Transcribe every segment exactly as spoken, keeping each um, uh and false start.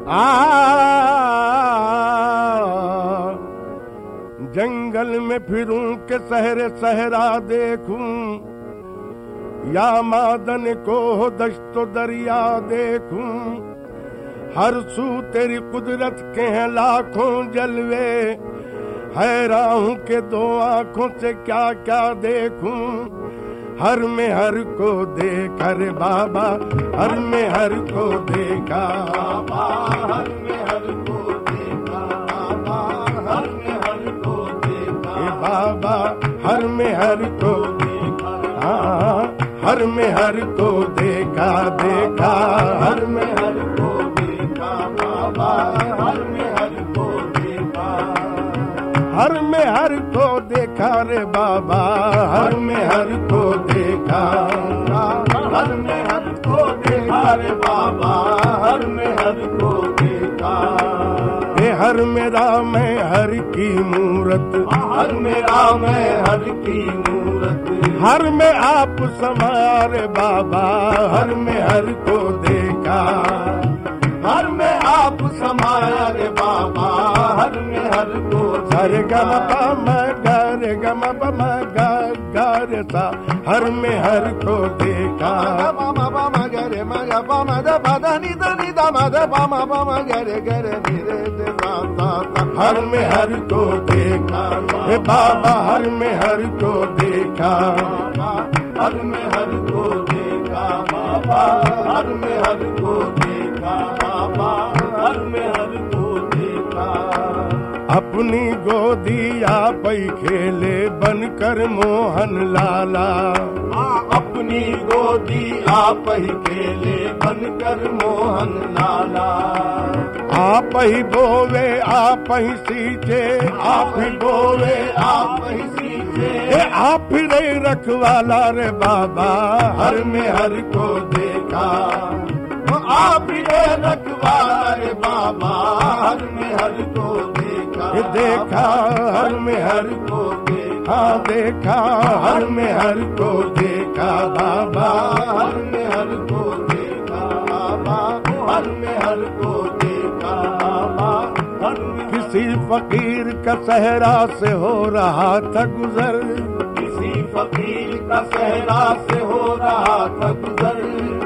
आ जंगल में फिरूं के सहरे सहरा देखूं, या मादन को दश्तो दरिया देखूं, हर सू तेरी कुदरत के हैं लाखों जलवे, हैरान हूं के दो आंखों से क्या क्या देखूं, हर में हर को देखा रे बाबा, हर में हर को देखा बाबा, हर में हर को देखा बाबा, हर में हर को देखा ए बाबा, हर में हर को देखा, हाँ हर में हर को देखा देखा, हर में हर को देखा बाबा, हर में हर को देखा, हर में हर को देखा रे बाबा, हर में हर को देखा, हर में हर को देखा रे बाबा, हर में हर को देखा, ए हर मेरा मैं हर की मूरत, हर मेरा मैं हर की मूरत, हर में आप समाया रे बाबा, हर में हर को देखा, हर में आप समाया रे बाबा, हर में हर को रे गम पम गर गम पम गर सा, हर में हर को देखा, पम पम गरे मग पम द पद नि द नि द मद पम पम गरे गरे नि रे द सा सा, हर में हर को देखा हे बाबा, हर में हर को देखा, हर में हर को देखा बाबा, हर में हर को देखा बाबा, हर में हर को देखा, अपनी गोदी आप ही खेले बनकर मोहन लाला, अपनी गोदी आप ही खेले बनकर मोहन लाला, आप ही बोवे आप ही सींचे, आप ही बोवे आप ही सींचे, आप ही रे रखवाला रे बाबा, हर में हर को देखा, आप ही रे रखवाला रे बाबा, हर में हर को देखा, देखा हर में हर को देखा, देखा हर में हर को देखा बाबा, हर में हर को देखा बाबा, हर में हर को देखा बाबा, हर में किसी फकीर का सहरा से हो रहा था गुजर, किसी फकीर का सहरा से हो रहा था गुजर,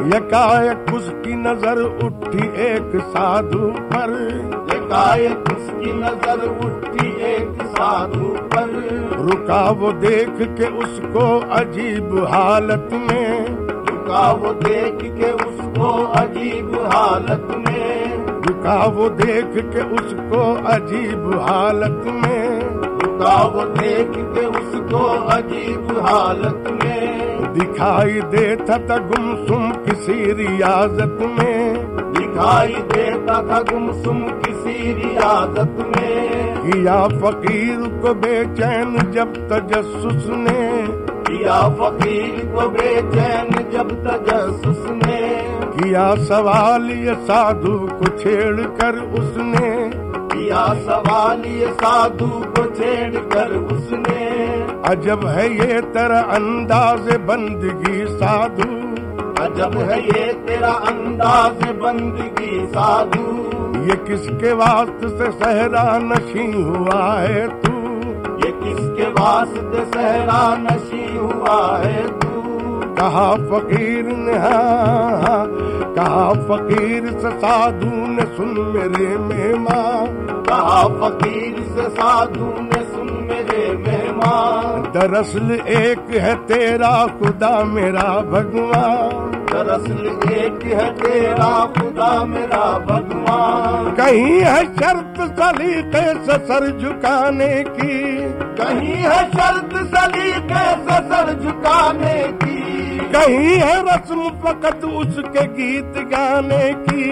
यकायक उसकी नजर उठी एक साधु पर, यकायक उसकी नजर उठी एक साधु पर, रुका वो देख के उसको अजीब हालत में, रुका वो देख के उसको अजीब हालत में, रुका वो देख के उसको अजीब हालत में, रुका वो देख के उसको अजीब हालत में, दिखाई देता था गुमसुम किसी रियाजत में, दिखाई देता था गुमसुम किसी रियाजत में, किया फकीर को बेचैन जब तजस्सुस ने, किया फकीर को बेचैन जब तजस्सुस ने, किया सवाल ये साधु को छेड़ कर उसने, किया सवाल ये साधु को छेड़ कर उसने, अजब है ये तेरा अंदाज़ बंदगी साधु, अजब है ये तेरा अंदाज़ बंदगी साधु, ये किसके वास्ते से सहरा नशी हुआ है तू, ये किसके वास्ते सहरा नशी हुआ है तू, कहा फकीर ने हाँ, कहा फकीर से साधु ने सुन मेरे मेहमान, कहा फकीर से साधु ने सुन मेरे मेहमान, दरअसल एक है तेरा खुदा मेरा भगवान, दरअसल एक है तेरा खुदा मेरा भगवान, कहीं है शर्त सलीके से सर झुकाने की, कहीं है शर्त सलीके से सर झुकाने की, कहीं है रस्म फकत उसके गीत गाने की,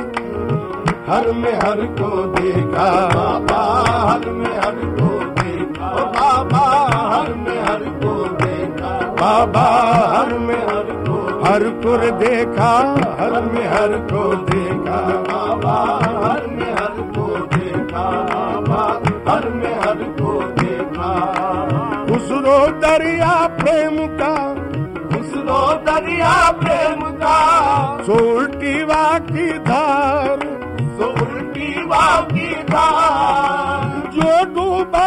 हर में हर को देखा बाबा, हर में हर को देखा बाबा, हर में हर को देखा बाबा, हर में हर को हर को देखा, हर में हर को देखा बाबा, हर में हर को देखा बाबा, हर में हर को देखा, खुसरो दरिया प्रेम का, खुसरो दरिया प्रेम का, सोल्टी वा की धार, सोल्टी डूबा की धार, जो डूबा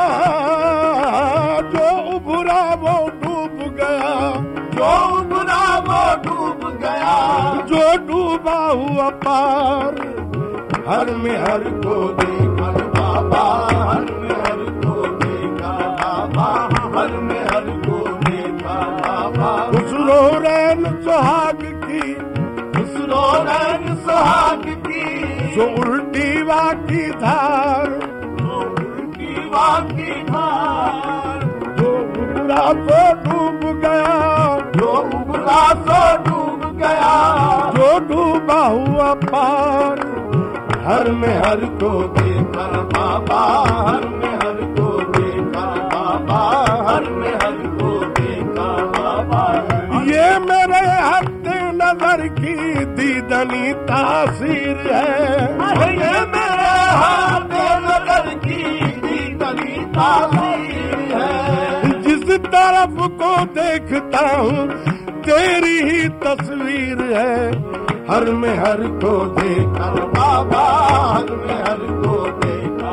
जो उभरा वो डूब गया, जो उभरा वो डूब गया, जो डूबा हुआ पार हर में हर को देखा बाबा हर में हर को देखा बाबा, हर में हर को देखा बाबा। खुसरो रैन सुहाग की, खुसरो रैन सुहाग की, जो उल्टी वाकी धार, जो उल्टी वाकी धार, जो उबरा तो डूब गया, जो उबरा तो डूब गया, जो डूबा हुआ पार हर में हर को देखा बाबा, हर में हर को देखा बाबा, हर में हर को देखा बाबा। ये मेरे हफ्ते नजर की दीदनी तासीर है, ये मेरे हाथ नजर की दीदनी तासीर है, जिस तरफ को देखता हूँ तेरी ही तस्वीर है हर में हर को देखा बाबा, हर में हर को देखा,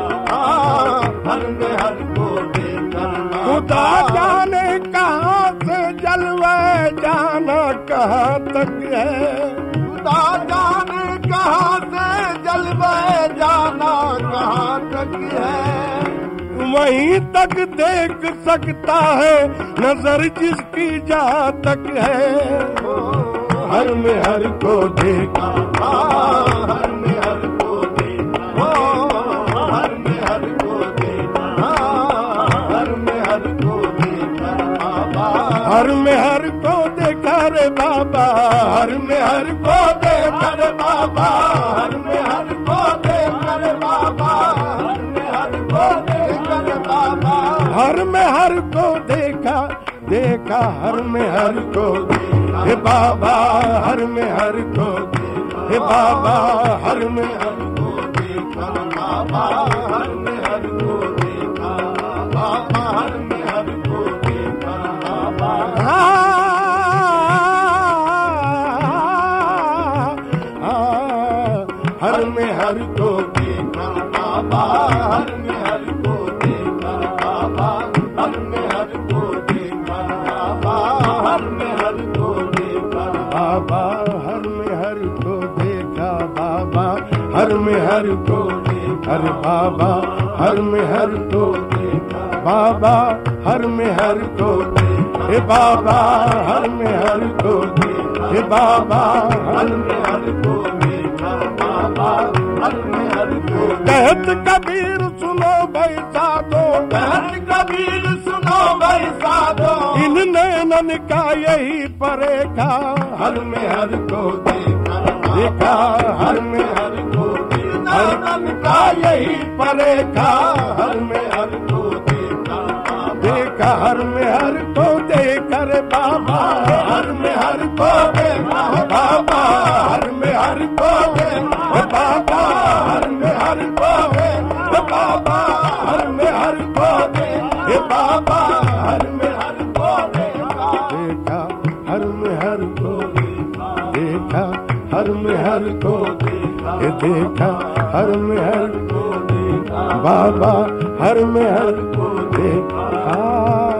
हर में हर को देखा। खुदा जाने कहाँ से जलवे जाना कहाँ तक है, खुदा जाने कहाँ से जलवे जाना कहाँ तक है, वहीं तक देख सकता है नजर जिसकी जहाँ तक है हर में हर को देखा, हर में हर को देखा, हर में हर को देखा, हर में हर को देखा बाबा, हर में हर को देखा रे बाबा, हर में हर को देखा रे बाबा, हर में हर को देखा रे बाबा, हर में हर को देखा रे बाबा, हर में हर को देखा देखा हर में हर को हे बाबा, हर में हर को हे बाबा, हर में हर को देखा बाबा, हर में हर को देखा बाबा, हर में हर को देखा बाबा। हर में हर को देखा बाबा, हर में हर को देखा बाबा, हर में हर को देखा बाबा, हर में हर को देखा बाबा, हर में हर को देखा बाबा, हर में हर को हर बाबा, हर में हर को देखा बाबा, हर में हर को हे बाबा, हर में हर को हे बाबा, हर में हर को देखा बाबा, हर में हर को कहत कबीर सुनो भाई साधो, कहत कबीर सुनो भाई साधो, इन नैनन का यही परेखा हर में हर को देखा देखा, हर में हर को नैनन का यही परेखा हर में हर को देखा देखा, हर में हर को देखा रे बाबा, हर में हर को देखा बाबा, हर में हर को देखा बाबा, हर में हर को देखा बाबा, हर में हर को देखा बाबा, हर में हर को देखा, हर में हर को देखा, हर में हर को देखा, हर में हर को बाबा, हर में हर को देखा।